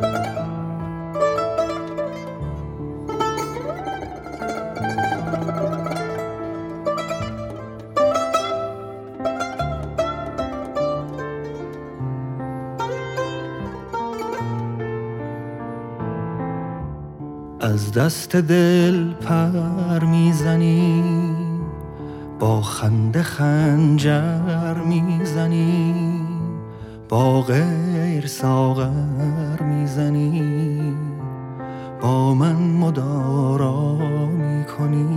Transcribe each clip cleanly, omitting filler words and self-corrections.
از دست دل پر میزنی، با خنده خنجر میزنی، با غیر ساغر میزنی، با من مدارا میکنی.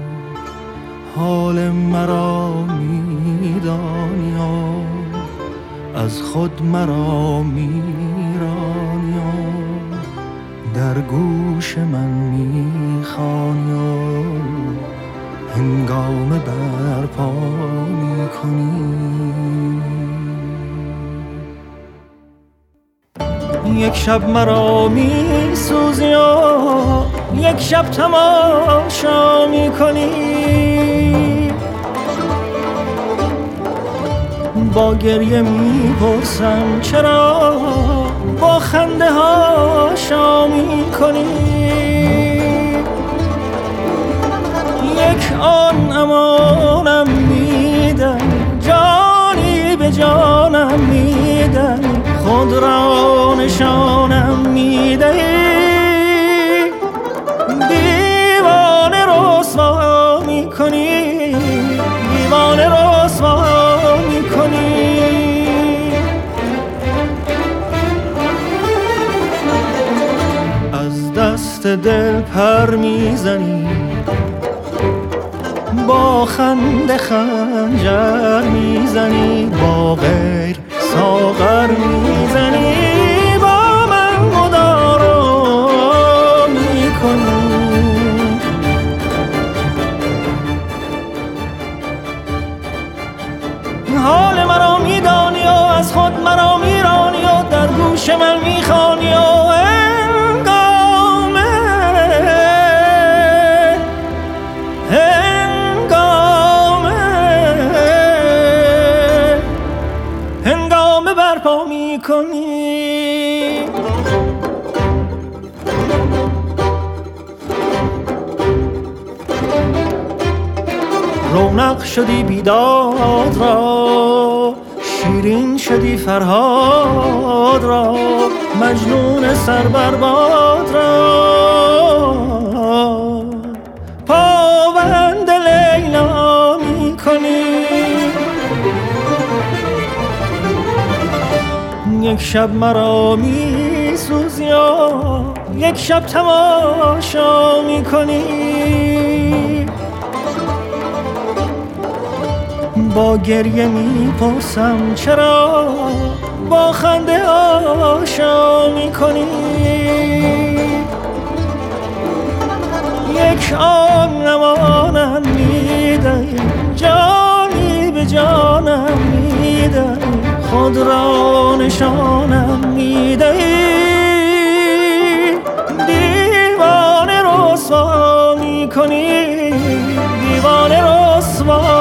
حال مرا میدانی و از خود مرا میرانی و در گوش من میخوانی و هنگام برپا میکنی. یک شب مرا میسوزی و یک شب تماشا میکنی، با گریه میپرسم چرا با خنده ها شام میکنی. یک آن امانم میدن، جانی به جانم میدن، خود را نشانم میدهی. دیوانه رسوا میکنی، دیوانه رسوا میکنی. از دست دل پر میزنی، با خنده خنجر میزنی، با غیر ساغر میزنی، با من مدارا میکنی. حال مرا میدانی و از خود مرا میرانی و در گوش من میخوانی و هنگام برپا میکنی. رونق شدی بیداد را، شیرین شدی فرهاد را، مجنون سربرباد را پابند لیلا میکنی. یک شب مرا میسوزی و یک شب تماشا میکنی، با گریه میپرسم چرا با خنده آشا میکنی. یک آن امانم میدهی، جانی به جانم میدهی، خود را نشانم میدهی. دیوانه رسوا میکنی، دیوانه رسوا